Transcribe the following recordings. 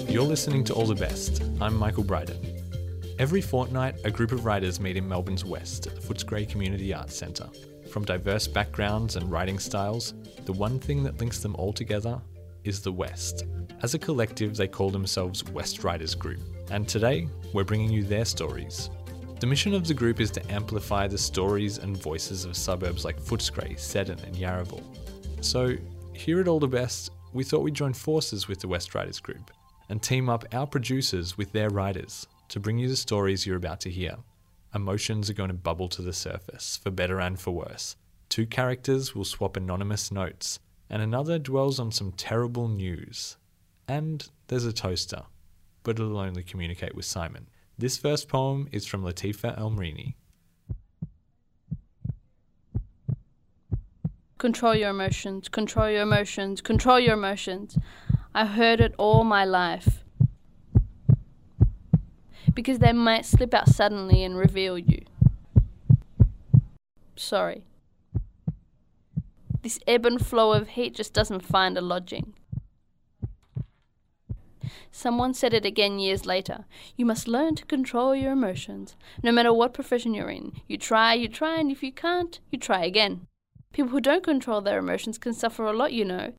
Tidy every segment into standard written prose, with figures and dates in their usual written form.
You're listening to All the Best. I'm Michael Bryden. Every fortnight, a group of writers meet in Melbourne's West at the Footscray Community Arts Centre. From diverse backgrounds and writing styles, the one thing that links them all together is the West. As a collective, they call themselves West Writers Group, and today, we're bringing you their stories. The mission of the group is to amplify the stories and voices of suburbs like Footscray, Seddon and Yarraville. So, here at All the Best, we thought we'd join forces with the West Writers Group and team up our producers with their writers to bring you the stories you're about to hear. Emotions are going to bubble to the surface, for better and for worse. Two characters will swap anonymous notes, and another dwells on some terrible news. And there's a toaster, but it'll only communicate with Simon. This first poem is from Latifa Elmrini. Control your emotions, control your emotions, control your emotions. I heard it all my life. Because they might slip out suddenly and reveal you. Sorry. This ebb and flow of heat just doesn't find a lodging. Someone said it again years later. You must learn to control your emotions. No matter what profession you're in. You try, and if you can't, you try again. People who don't control their emotions can suffer a lot, you know.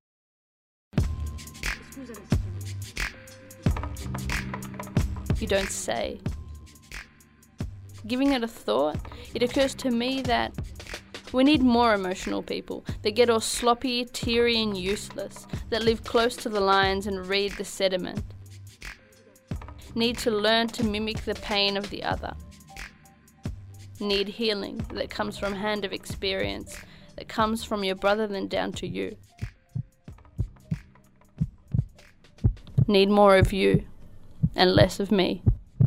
You don't say. Giving it a thought, it occurs to me that we need more emotional people that get all sloppy, teary and useless, that live close to the lines and read the sediment. Need to learn to mimic the pain of the other. Need healing that comes from hand of experience, that comes from your brother then down to you. Need more of you and less of me.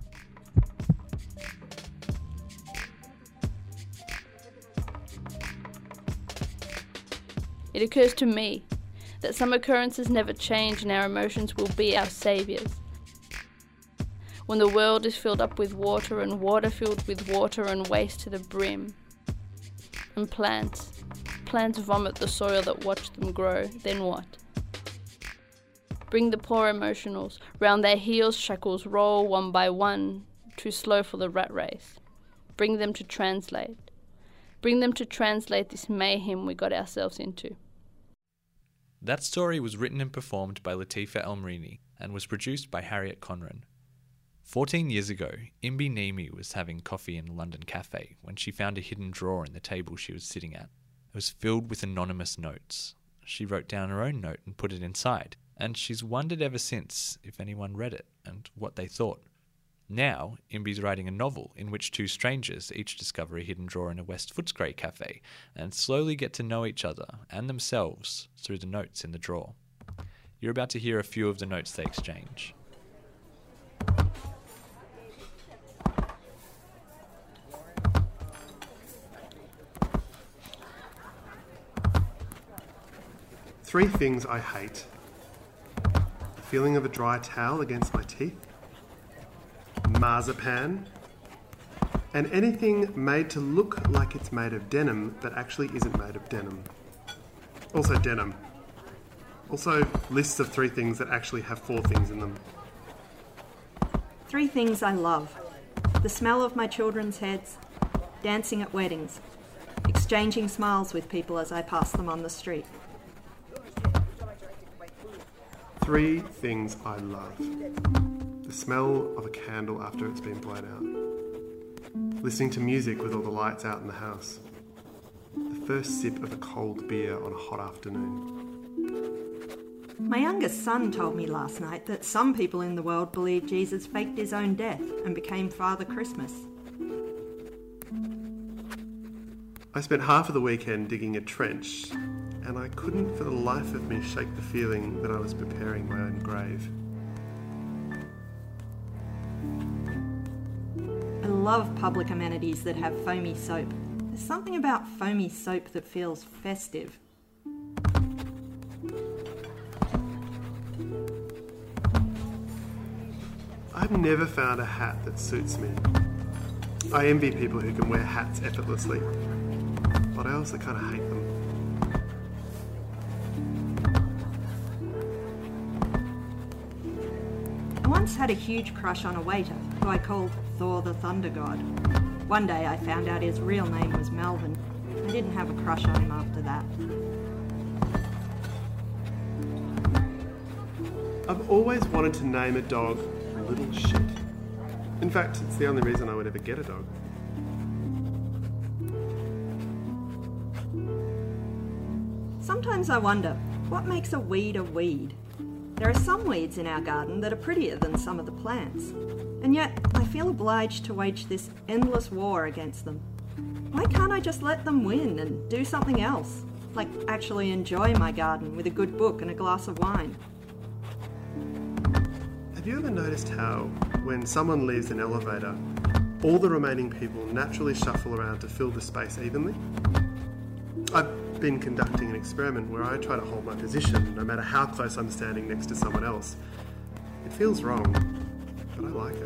It occurs to me that some occurrences never change and our emotions will be our saviours. When the world is filled up with water and water filled with water and waste to the brim. And plants vomit the soil that watched them grow, then what? Bring the poor emotionals, round their heels shackles roll one by one, too slow for the rat race. Bring them to translate. Bring them to translate this mayhem we got ourselves into. That story was written and performed by Latifa Elmrini and was produced by Harriet Conran. 14 years ago, Imbi Nimi was having coffee in a London cafe when she found a hidden drawer in the table she was sitting at. It was filled with anonymous notes. She wrote down her own note and put it inside, and she's wondered ever since if anyone read it and what they thought. Now, Imbi's writing a novel in which two strangers each discover a hidden drawer in a West Footscray cafe and slowly get to know each other and themselves through the notes in the drawer. You're about to hear a few of the notes they exchange. Three things I hate. The feeling of a dry towel against my teeth, marzipan, and anything made to look like it's made of denim but actually isn't made of denim. Also denim. Also lists of three things that actually have four things in them. Three things I love. The smell of my children's heads, dancing at weddings, exchanging smiles with people as I pass them on the street. Three things I love. The smell of a candle after it's been blown out. Listening to music with all the lights out in the house. The first sip of a cold beer on a hot afternoon. My youngest son told me last night that some people in the world believe Jesus faked his own death and became Father Christmas. I spent half of the weekend digging a trench, and I couldn't for the life of me shake the feeling that I was preparing my own grave. I love public amenities that have foamy soap. There's something about foamy soap that feels festive. I've never found a hat that suits me. I envy people who can wear hats effortlessly, but I also kind of hate them. I once had a huge crush on a waiter who I called Thor the Thunder God. One day I found out his real name was Melvin. I didn't have a crush on him after that. I've always wanted to name a dog Little Shit. In fact, it's the only reason I would ever get a dog. Sometimes I wonder, what makes a weed? There are some weeds in our garden that are prettier than some of the plants, and yet I feel obliged to wage this endless war against them. Why can't I just let them win and do something else, like actually enjoy my garden with a good book and a glass of wine? Have you ever noticed how, when someone leaves an elevator, all the remaining people naturally shuffle around to fill the space evenly? I've been conducting an experiment where I try to hold my position no matter how close I'm standing next to someone else. It feels wrong, but I like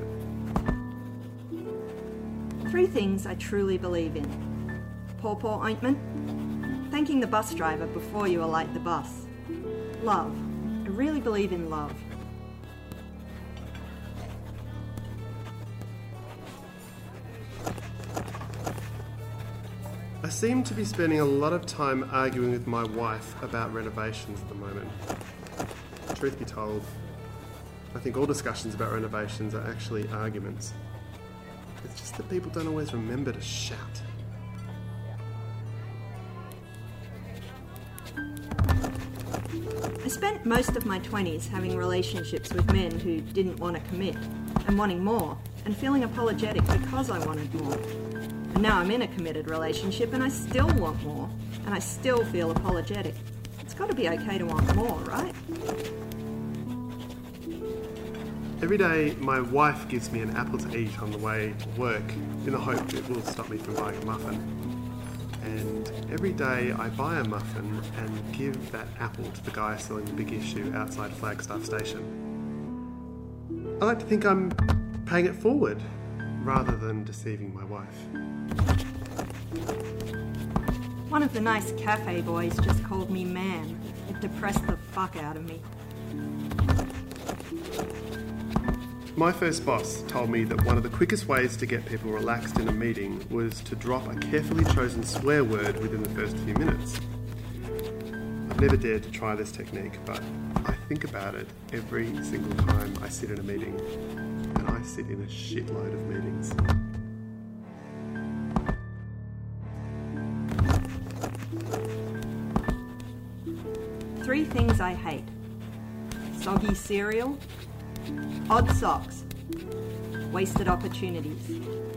it. 3 things I truly believe in. Pawpaw ointment, thanking the bus driver before you alight the bus. Love. I really believe in love. I seem to be spending a lot of time arguing with my wife about renovations at the moment. Truth be told, I think all discussions about renovations are actually arguments. It's just that people don't always remember to shout. I spent most of my 20s having relationships with men who didn't want to commit, and wanting more, and feeling apologetic because I wanted more. And now I'm in a committed relationship and I still want more, and I still feel apologetic. It's got to be okay to want more, right? Every day, my wife gives me an apple to eat on the way to work in the hope it will stop me from buying a muffin. And every day, I buy a muffin and give that apple to the guy selling the Big Issue outside Flagstaff Station. I like to think I'm paying it forward rather than deceiving my wife. One of the nice cafe boys just called me man. It depressed the fuck out of me. My first boss told me that one of the quickest ways to get people relaxed in a meeting was to drop a carefully chosen swear word within the first few minutes. I've never dared to try this technique, but I think about it every single time I sit in a meeting, and I sit in a shitload of meetings. Three things I hate. Soggy cereal, odd socks, wasted opportunities.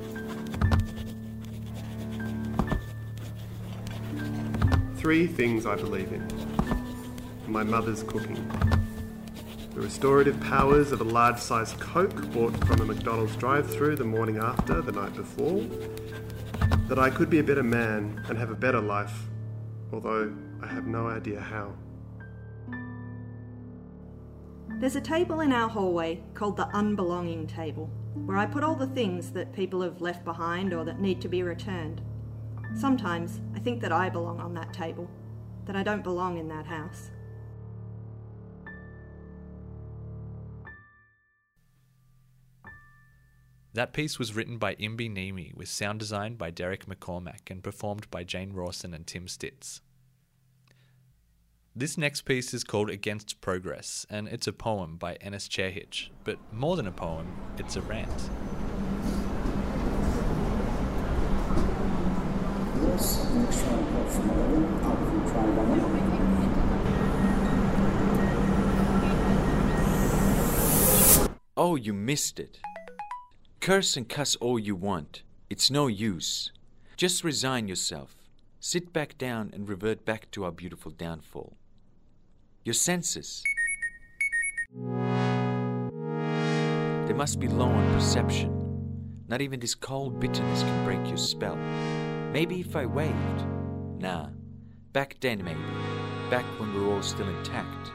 Three things I believe in. My mother's cooking. The restorative powers of a large-sized Coke bought from a McDonald's drive-thru the morning after, the night before. That I could be a better man and have a better life, although I have no idea how. There's a table in our hallway called the unbelonging table, where I put all the things that people have left behind or that need to be returned. Sometimes I think that I belong on that table, that I don't belong in that house. That piece was written by Imbi Nimi with sound design by Derek McCormack and performed by Jane Rawson and Tim Stitz. This next piece is called Against Progress, and it's a poem by Ennis Chairhitch, but more than a poem, it's a rant. Yes, next one from 11, up from try 1. Oh, you missed it. Curse and cuss all you want. It's no use. Just resign yourself. Sit back down and revert back to our beautiful downfall. Your senses. They must be low on perception. Not even this cold bitterness can break your spell. Maybe if I waved. Nah. Back then maybe. Back when we were all still intact.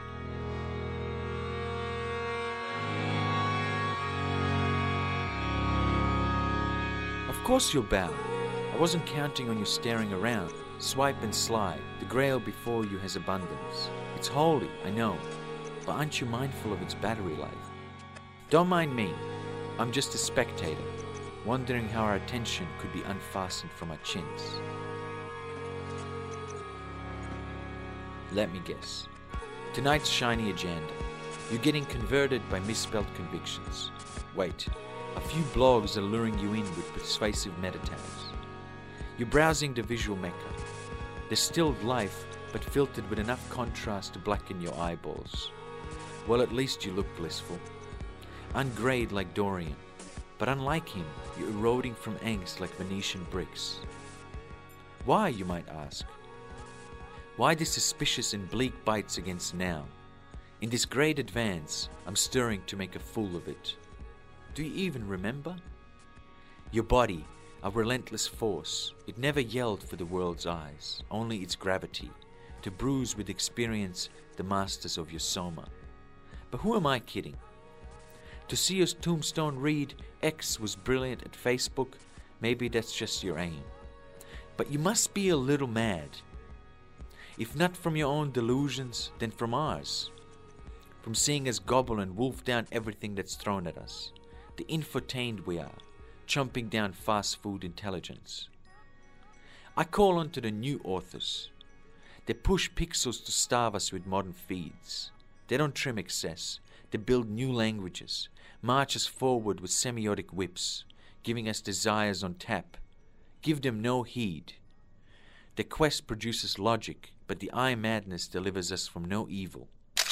Of course you'll bow. I wasn't counting on you staring around. Swipe and slide. The grail before you has abundance. It's holy, I know, but aren't you mindful of its battery life? Don't mind me. I'm just a spectator, wondering how our attention could be unfastened from our chins. Let me guess. Tonight's shiny agenda. You're getting converted by misspelled convictions. Wait, a few blogs are luring you in with persuasive meta tags. You're browsing the visual mecca. The stilled life, but filtered with enough contrast to blacken your eyeballs. Well, at least you look blissful. Ungrayed like Dorian, but unlike him, you're eroding from angst like Venetian bricks. Why, you might ask? Why the suspicious and bleak bites against now? In this great advance, I'm stirring to make a fool of it. Do you even remember? Your body, a relentless force, it never yelled for the world's eyes, only its gravity, to bruise with experience the masters of your soma. But who am I kidding? To see your tombstone read, X was brilliant at Facebook, maybe that's just your aim. But you must be a little mad. If not from your own delusions, then from ours. From seeing us gobble and wolf down everything that's thrown at us. The infotained we are, chomping down fast food intelligence. I call on to the new authors. They push pixels to starve us with modern feeds. They don't trim excess. They build new languages, march us forward with semiotic whips, giving us desires on tap. Give them no heed. The quest produces logic, but the eye madness delivers us from no evil.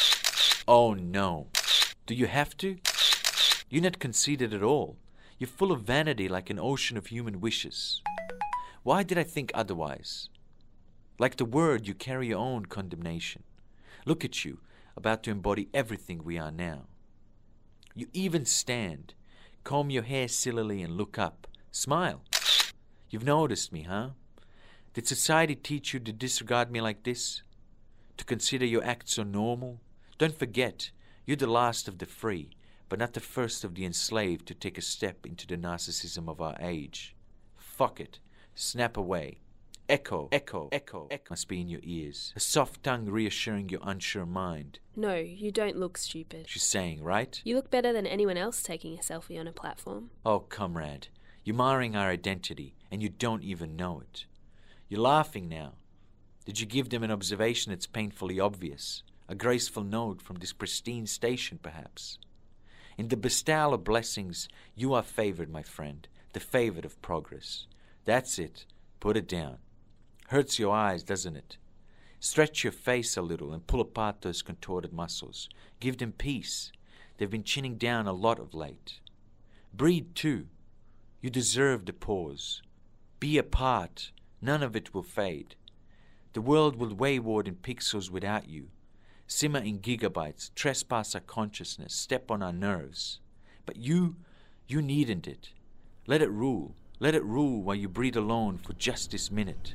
Oh no. Do you have to? You're not conceited at all. You're full of vanity like an ocean of human wishes. Why did I think otherwise? Like the word, you carry your own condemnation. Look at you, about to embody everything we are now. You even stand, comb your hair sillily and look up. Smile. You've noticed me, huh? Did society teach you to disregard me like this? To consider your acts so normal? Don't forget, you're the last of the free, but not the first of the enslaved to take a step into the narcissism of our age. Fuck it. Snap away. Echo, echo, echo, echo must be in your ears. A soft tongue reassuring your unsure mind. No, you don't look stupid. She's saying, right? You look better than anyone else taking a selfie on a platform. Oh, comrade. You're marring our identity, and you don't even know it. You're laughing now. Did you give them an observation that's painfully obvious? A graceful note from this pristine station, perhaps? In the bestowal of blessings, you are favored, my friend, the favored of progress. That's it. Put it down. Hurts your eyes, doesn't it? Stretch your face a little and pull apart those contorted muscles. Give them peace. They've been chinning down a lot of late. Breathe, too. You deserve the pause. Be apart. None of it will fade. The world will wayward in pixels without you. Simmer in gigabytes, trespass our consciousness, step on our nerves. But you needn't it. Let it rule. Let it rule while you breathe alone for just this minute.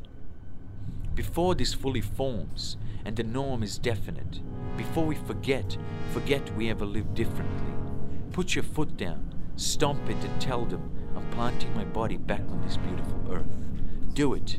Before this fully forms, and the norm is definite, before we forget we ever lived differently, put your foot down, stomp it and tell them I'm planting my body back on this beautiful earth. Do it.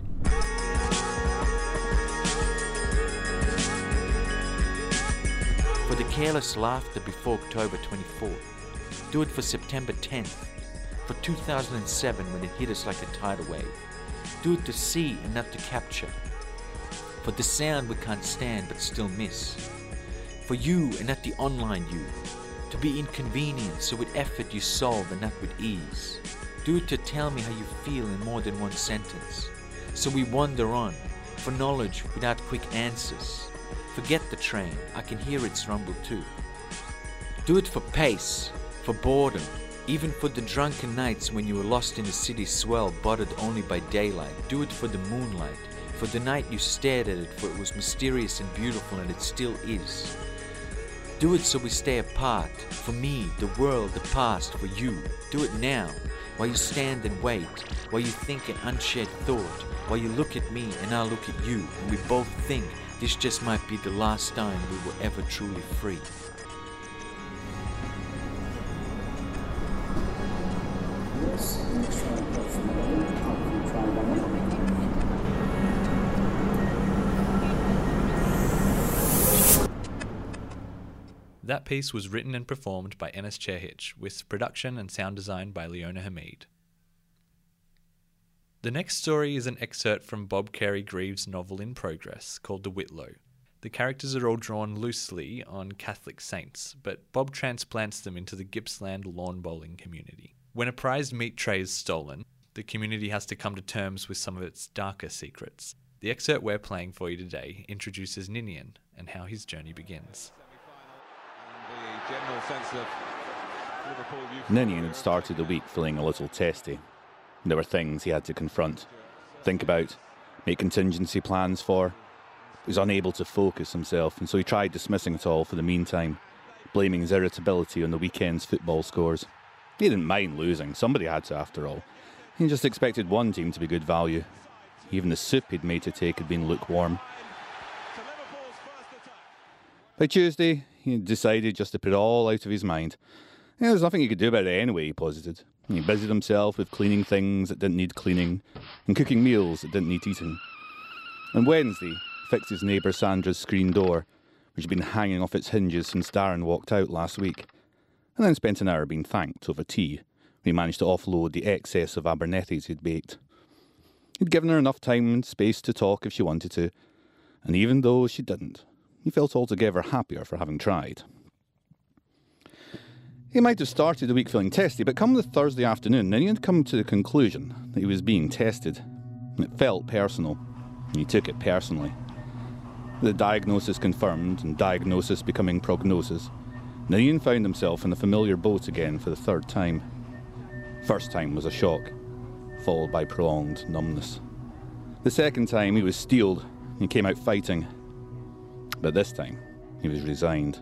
For the careless laughter before October 24th. Do it for September 10th. For 2007 when it hit us like a tidal wave. Do it to see and not to capture. For the sound we can't stand but still miss. For you and not the online you. To be inconvenient so with effort you solve and not with ease. Do it to tell me how you feel in more than one sentence. So we wander on, for knowledge without quick answers. Forget the train, I can hear its rumble too. Do it for pace, for boredom, even for the drunken nights when you were lost in the city's swell, buttered only by daylight. Do it for the moonlight, for the night you stared at it, for it was mysterious and beautiful, and it still is. Do it so we stay apart, for me, the world, the past, for you. Do it now, while you stand and wait, while you think an unshared thought, while you look at me and I look at you, and we both think this just might be the last time we were ever truly free. Yes, next one from 11, up from try 1. That piece was written and performed by Enes Chehich, with production and sound design by Leona Hamid. The next story is an excerpt from Bob Carey-Greaves' novel in progress called The Whitlow. The characters are all drawn loosely on Catholic saints, but Bob transplants them into the Gippsland lawn bowling community. When a prized meat tray is stolen, the community has to come to terms with some of its darker secrets. The excerpt we're playing for you today introduces Ninian and how his journey begins. Ninian had started the week feeling a little testy. There were things he had to confront, think about, make contingency plans for. He was unable to focus himself, and so he tried dismissing it all for the meantime, blaming his irritability on the weekend's football scores. He didn't mind losing, somebody had to after all. He just expected one team to be good value. Even the soup he'd made to take had been lukewarm. By Tuesday, he had decided just to put it all out of his mind. There was nothing he could do about it anyway, he posited. He busied himself with cleaning things that didn't need cleaning and cooking meals that didn't need eating. On Wednesday, he fixed his neighbour Sandra's screen door, which had been hanging off its hinges since Darren walked out last week, and then spent an hour being thanked over tea when he managed to offload the excess of Abernethys he'd baked. He'd given her enough time and space to talk if she wanted to, and even though she didn't, he felt altogether happier for having tried. He might have started the week feeling testy, but come the Thursday afternoon, then he had come to the conclusion that he was being tested. And it felt personal, and he took it personally. The diagnosis confirmed, and diagnosis becoming prognosis, Ninian found himself in a familiar boat again for the third time. First time was a shock, followed by prolonged numbness. The second time he was steeled, and came out fighting. But this time, he was resigned.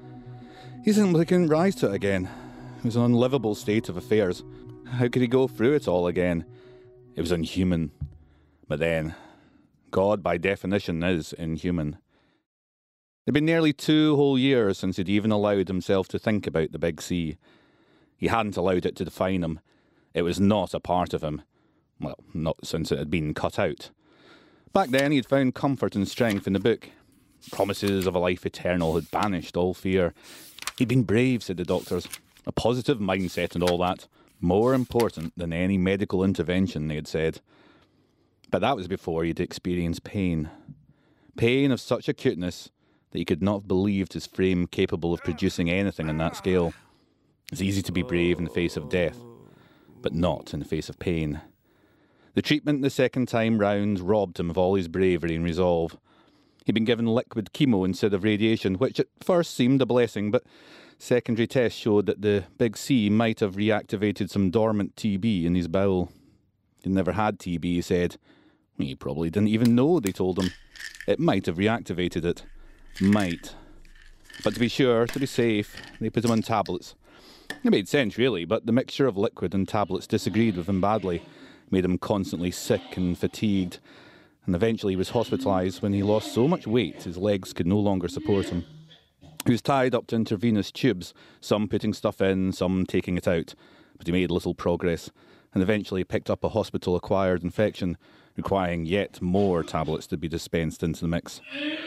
He simply couldn't rise to it again. It was an unlivable state of affairs. How could he go through it all again? It was inhuman. But then, God by definition is inhuman. It had been nearly 2 whole years since he'd even allowed himself to think about the big sea. He hadn't allowed it to define him. It was not a part of him. Well, not since it had been cut out. Back then he'd found comfort and strength in the book. Promises of a life eternal had banished all fear. He'd been brave, said the doctors. A positive mindset and all that. More important than any medical intervention, they had said. But that was before he'd experienced pain. Pain of such acuteness that he could not have believed his frame capable of producing anything on that scale. It's easy to be brave in the face of death, but not in the face of pain. The treatment the second time round robbed him of all his bravery and resolve. He'd been given liquid chemo instead of radiation, which at first seemed a blessing, but secondary tests showed that the big C might have reactivated some dormant TB in his bowel. He'd never had TB, he said. He probably didn't even know, they told him. It might have reactivated it. Might. But to be sure, to be safe, they put him on tablets. It made sense, really, but the mixture of liquid and tablets disagreed with him badly, made him constantly sick and fatigued, and eventually he was hospitalised when he lost so much weight his legs could no longer support him. He was tied up to intravenous tubes, some putting stuff in, some taking it out, but he made little progress, and eventually picked up a hospital-acquired infection, requiring yet more tablets to be dispensed into the mix.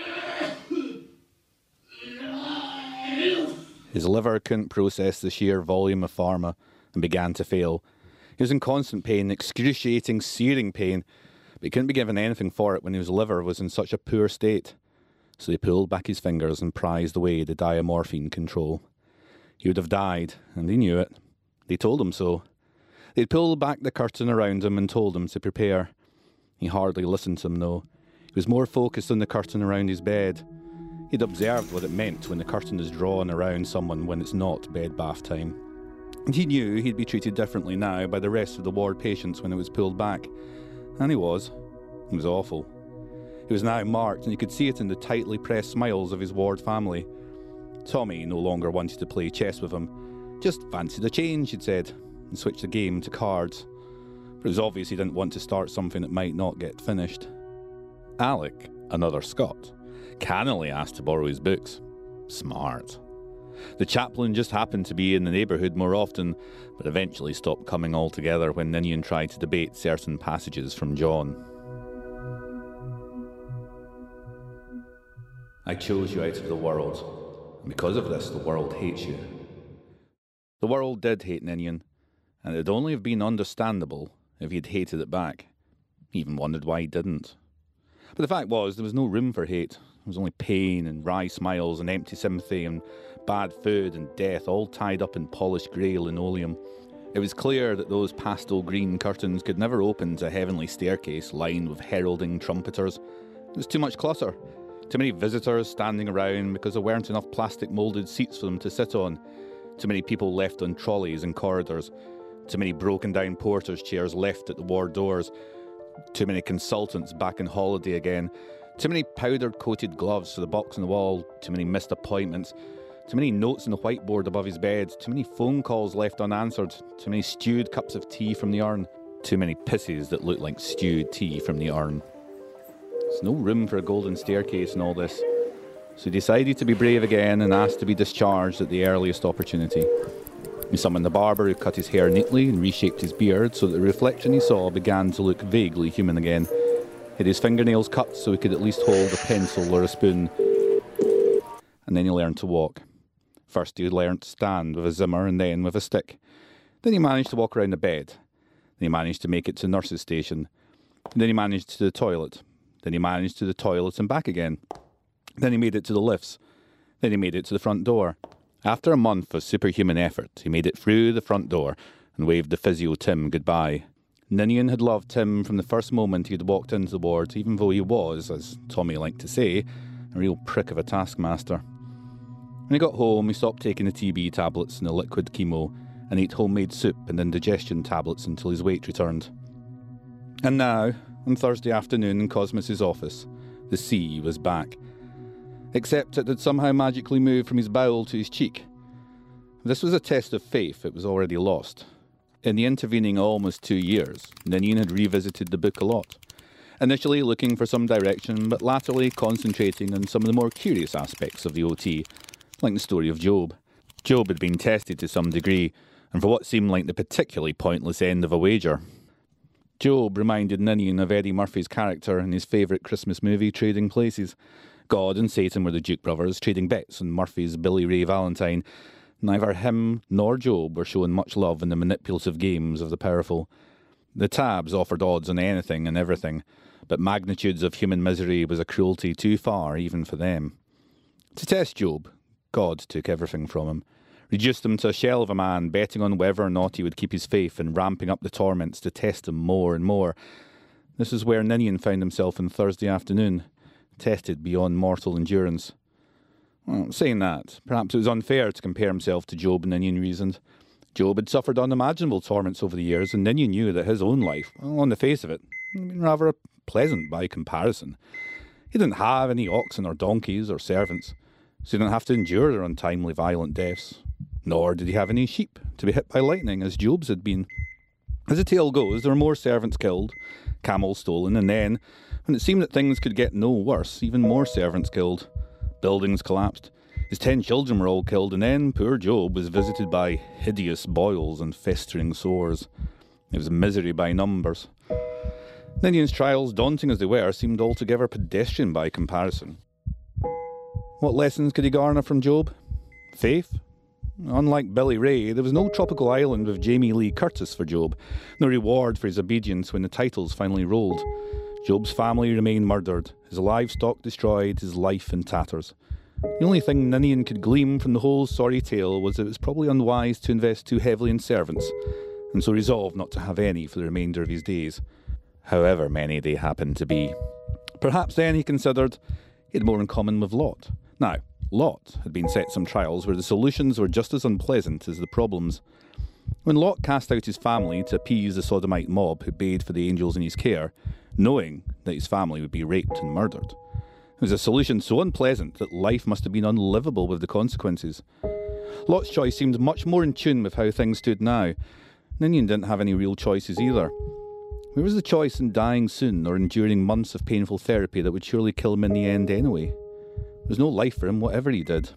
His liver couldn't process the sheer volume of pharma and began to fail. He was in constant pain, excruciating, searing pain, but he couldn't be given anything for it when his liver was in such a poor state. So he pulled back his fingers and prized away the diamorphine control. He would have died, and he knew it. They told him so. They'd pulled back the curtain around him and told him to prepare. He hardly listened to them, though. He was more focused on the curtain around his bed. He'd observed what it meant when the curtain is drawn around someone when it's not bed bath time. And he knew he'd be treated differently now by the rest of the ward patients when it was pulled back. And he was. It was awful. He was now marked, and you could see it in the tightly pressed smiles of his ward family. Tommy no longer wanted to play chess with him. Just fancied a change, he'd said, and switched the game to cards. But it was obvious he didn't want to start something that might not get finished. Alec, another Scot, cannily asked to borrow his books. Smart. The chaplain just happened to be in the neighbourhood more often, but eventually stopped coming altogether when Ninian tried to debate certain passages from John. I chose you out of the world, Because of this, the world hates you. The world did hate Ninian, and it would only have been understandable if he'd hated it back. He even wondered why he didn't. But the fact was, there was no room for hate. There was only pain and wry smiles and empty sympathy and bad food and death, all tied up in polished grey linoleum. It was clear that those pastel green curtains could never open to a heavenly staircase lined with heralding trumpeters. There was too much clutter. Too many visitors standing around because there weren't enough plastic moulded seats for them to sit on. Too many people left on trolleys and corridors. Too many broken down porters' chairs left at the ward doors. Too many consultants back on holiday again. Too many powder-coated gloves for the box on the wall. Too many missed appointments. Too many notes on the whiteboard above his bed. Too many phone calls left unanswered. Too many stewed cups of tea from the urn. Too many pisses that looked like stewed tea from the urn. There's no room for a golden staircase and all this. So he decided to be brave again and asked to be discharged at the earliest opportunity. He summoned the barber who cut his hair neatly and reshaped his beard so that the reflection he saw began to look vaguely human again. He had his fingernails cut so he could at least hold a pencil or a spoon. And then he learned to walk. First he learned to stand with a Zimmer and then with a stick. Then he managed to walk around the bed. Then he managed to make it to the nurse's station. And then he managed to the toilet. Then he managed to the toilet and back again. Then he made it to the lifts. Then he made it to the front door. After a month of superhuman effort, he made it through the front door and waved the physio Tim goodbye. Ninian had loved Tim from the first moment he had walked into the ward, even though he was, as Tommy liked to say, a real prick of a taskmaster. When he got home, he stopped taking the TB tablets and the liquid chemo and ate homemade soup and indigestion tablets until his weight returned. And now, on Thursday afternoon in Cosmos's office, the sea was back. Except it had somehow magically moved from his bowel to his cheek. If this was a test of faith, it was already lost. In the intervening almost 2 years, Ninian had revisited the book a lot. Initially looking for some direction, but latterly concentrating on some of the more curious aspects of the OT, like the story of Job. Job had been tested to some degree, and for what seemed like the particularly pointless end of a wager. Job reminded Ninian of Eddie Murphy's character in his favourite Christmas movie, Trading Places. God and Satan were the Duke brothers, trading bets on Murphy's Billy Ray Valentine. Neither him nor Job were shown much love in the manipulative games of the powerful. The tabs offered odds on anything and everything, but magnitudes of human misery was a cruelty too far even for them. To test Job, God took everything from him, reduced him to a shell of a man, betting on whether or not he would keep his faith and ramping up the torments to test him more and more. This is where Ninian found himself on Thursday afternoon, tested beyond mortal endurance. Well, saying that, perhaps it was unfair to compare himself to Job, Ninian reasoned. Job had suffered unimaginable torments over the years, and Ninian knew that his own life, well, on the face of it, had been rather pleasant by comparison. He didn't have any oxen or donkeys or servants, so he didn't have to endure their untimely violent deaths. Nor did he have any sheep to be hit by lightning, as Job's had been. As the tale goes, there were more servants killed, camels stolen, and then, when it seemed that things could get no worse, even more servants killed. Buildings collapsed. His 10 children were all killed, and then poor Job was visited by hideous boils and festering sores. It was misery by numbers. Ninian's trials, daunting as they were, seemed altogether pedestrian by comparison. What lessons could he garner from Job? Faith? Unlike Billy Ray, there was no tropical island with Jamie Lee Curtis for Job, no reward for his obedience when the titles finally rolled. Job's family remained murdered, his livestock destroyed, his life in tatters. The only thing Ninian could glean from the whole sorry tale was that it was probably unwise to invest too heavily in servants, and so resolved not to have any for the remainder of his days, however many they happened to be. Perhaps then, he considered, he had more in common with Lot. Now, Lot had been set some trials where the solutions were just as unpleasant as the problems. When Lot cast out his family to appease the sodomite mob who bade for the angels in his care, knowing that his family would be raped and murdered, it was a solution so unpleasant that life must have been unlivable with the consequences. Lot's choice seemed much more in tune with how things stood now. Ninian didn't have any real choices either. Where was the choice in dying soon or enduring months of painful therapy that would surely kill him in the end anyway? There was no life for him, whatever he did.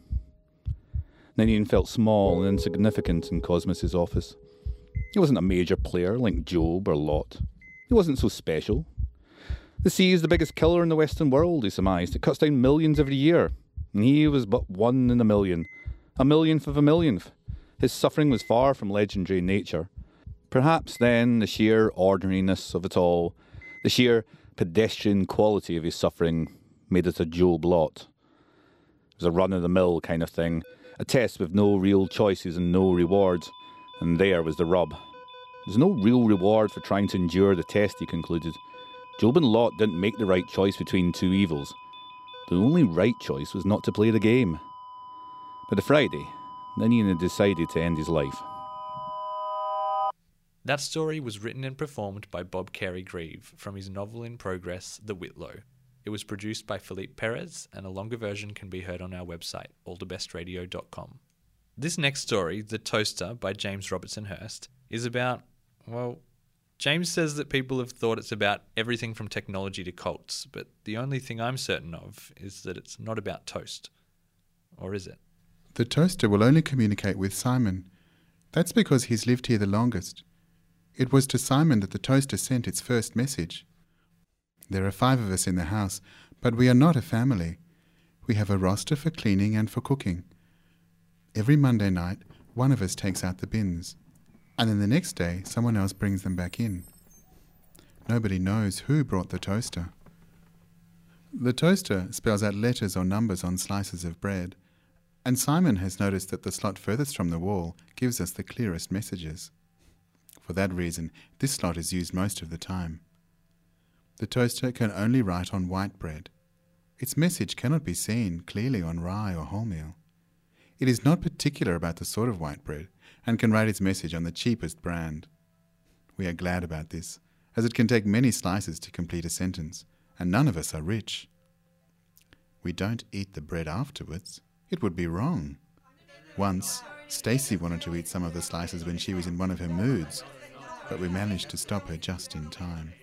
Ninian felt small and insignificant in Cosmos's office. He wasn't a major player like Job or Lot. He wasn't so special. The sea is the biggest killer in the Western world, he surmised. It cuts down millions every year. and he was but one in a millionth of a millionth. His suffering was far from legendary in nature. Perhaps then the sheer ordinariness of it all, the sheer pedestrian quality of his suffering, made it a Joe Blot. It was a run-of-the-mill kind of thing, a test with no real choices and no rewards, and there was the rub. There's no real reward for trying to endure the test, he concluded. Job and Lot didn't make the right choice between two evils. The only right choice was not to play the game. But the Friday, Ninian had decided to end his life. That story was written and performed by Bob Carey-Grieve from his novel in progress, The Whitlow. It was produced by Philippe Perez, and a longer version can be heard on our website, allthebestradio.com. This next story, The Toaster by James Robertson Hurst, is about, well, James says that people have thought it's about everything from technology to cults, but the only thing I'm certain of is that it's not about toast. Or is it? The toaster will only communicate with Simon. That's because he's lived here the longest. It was to Simon that the toaster sent its first message. There are 5 of us in the house, but we are not a family. We have a roster for cleaning and for cooking. Every Monday night, one of us takes out the bins, and then the next day someone else brings them back in. Nobody knows who brought the toaster. The toaster spells out letters or numbers on slices of bread, and Simon has noticed that the slot furthest from the wall gives us the clearest messages. For that reason, this slot is used most of the time. The toaster can only write on white bread. Its message cannot be seen clearly on rye or wholemeal. It is not particular about the sort of white bread, and can write its message on the cheapest brand. We are glad about this, as it can take many slices to complete a sentence, and none of us are rich. We don't eat the bread afterwards. It would be wrong. Once, Stacy wanted to eat some of the slices when she was in one of her moods, but we managed to stop her just in time.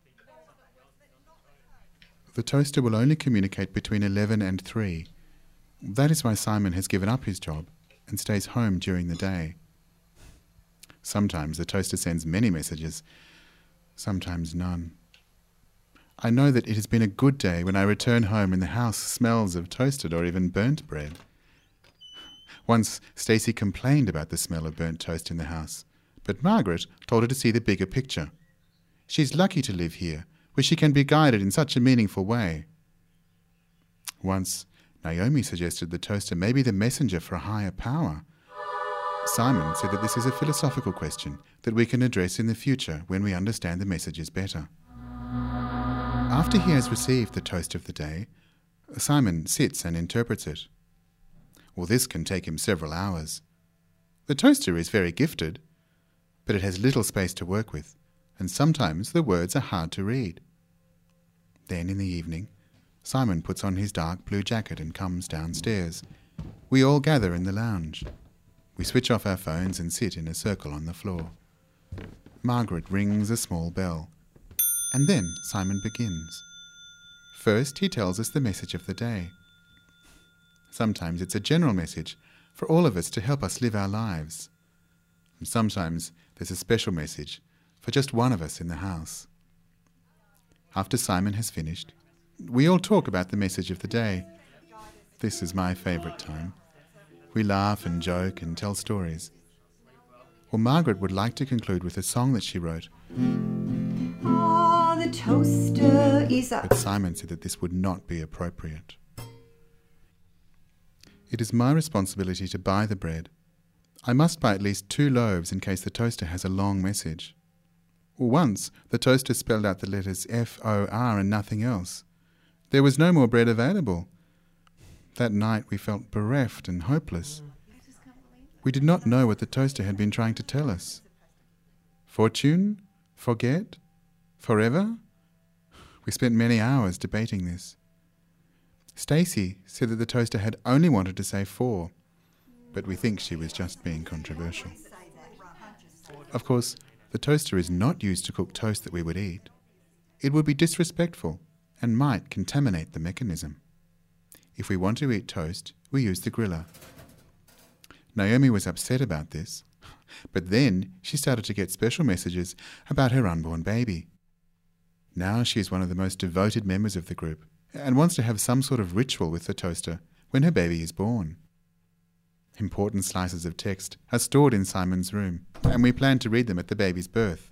The toaster will only communicate between 11 and 3. That is why Simon has given up his job and stays home during the day. Sometimes the toaster sends many messages, sometimes none. I know that it has been a good day when I return home and the house smells of toasted or even burnt bread. Once Stacy complained about the smell of burnt toast in the house, but Margaret told her to see the bigger picture. She's lucky to live here, where she can be guided in such a meaningful way. Once, Naomi suggested the toaster may be the messenger for a higher power. Simon said that this is a philosophical question that we can address in the future when we understand the messages better. After he has received the toast of the day, Simon sits and interprets it. Well, this can take him several hours. The toaster is very gifted, but it has little space to work with, and sometimes the words are hard to read. Then in the evening, Simon puts on his dark blue jacket and comes downstairs. We all gather in the lounge. We switch off our phones and sit in a circle on the floor. Margaret rings a small bell, and then Simon begins. First, he tells us the message of the day. Sometimes it's a general message for all of us to help us live our lives. And sometimes there's a special message for just one of us in the house. After Simon has finished, we all talk about the message of the day. This is my favourite time. We laugh and joke and tell stories. Well, Margaret would like to conclude with a song that she wrote. Oh, the toaster is up. But Simon said that this would not be appropriate. It is my responsibility to buy the bread. I must buy at least 2 loaves in case the toaster has a long message. Once, the toaster spelled out the letters F-O-R and nothing else. There was no more bread available. That night we felt bereft and hopeless. We did not know what the toaster had been trying to tell us. Fortune? Forget? Forever? We spent many hours debating this. Stacy said that the toaster had only wanted to say 4, but we think she was just being controversial. Of course, the toaster is not used to cook toast that we would eat. It would be disrespectful and might contaminate the mechanism. If we want to eat toast, we use the griller. Naomi was upset about this, but then she started to get special messages about her unborn baby. Now she is one of the most devoted members of the group and wants to have some sort of ritual with the toaster when her baby is born. Important slices of text are stored in Simon's room, and we plan to read them at the baby's birth.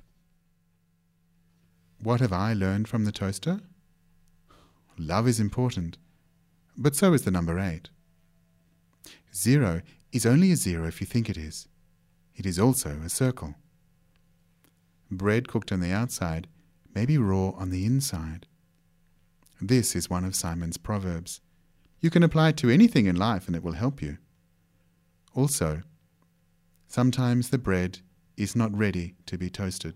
What have I learned from the toaster? Love is important, but so is the number 8. 0 is only a 0 if you think it is. It is also a circle. Bread cooked on the outside may be raw on the inside. This is one of Simon's proverbs. You can apply it to anything in life and it will help you. Also, sometimes the bread is not ready to be toasted.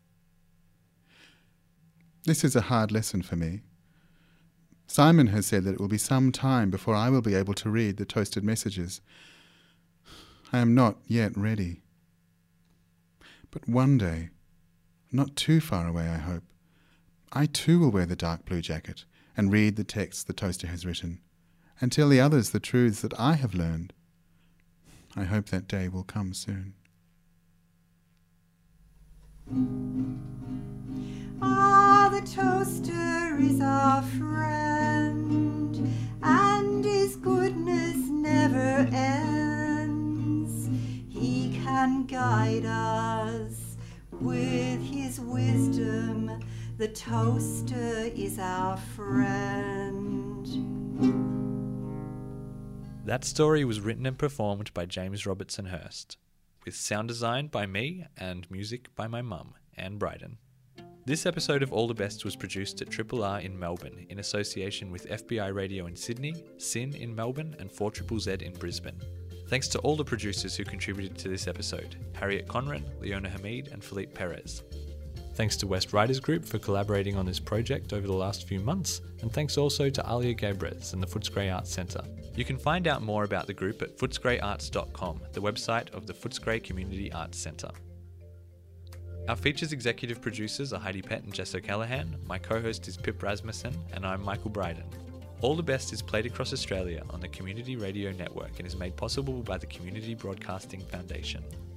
This is a hard lesson for me. Simon has said that it will be some time before I will be able to read the toasted messages. I am not yet ready. But one day, not too far away I hope, I too will wear the dark blue jacket and read the texts the toaster has written, and tell the others the truths that I have learned. I hope that day will come soon. The toaster is our friend, and his goodness never ends. He can guide us with his wisdom. The toaster is our friend. That story was written and performed by James Robertson Hurst, with sound design by me and music by my mum, Anne Bryden. This episode of All the Best was produced at Triple R in Melbourne in association with FBI Radio in Sydney, SYN in Melbourne and 4ZZZ in Brisbane. Thanks to all the producers who contributed to this episode, Harriet Conran, Leona Hamid and Philippe Perez. Thanks to West Writers Group for collaborating on this project over the last few months, and thanks also to Alia Gabrez and the Footscray Arts Centre. You can find out more about the group at footscrayarts.com, the website of the Footscray Community Arts Centre. Our features executive producers are Heidi Pett and Jess O'Callaghan, my co-host is Pip Rasmussen, and I'm Michael Bryden. All the Best is played across Australia on the Community Radio Network and is made possible by the Community Broadcasting Foundation.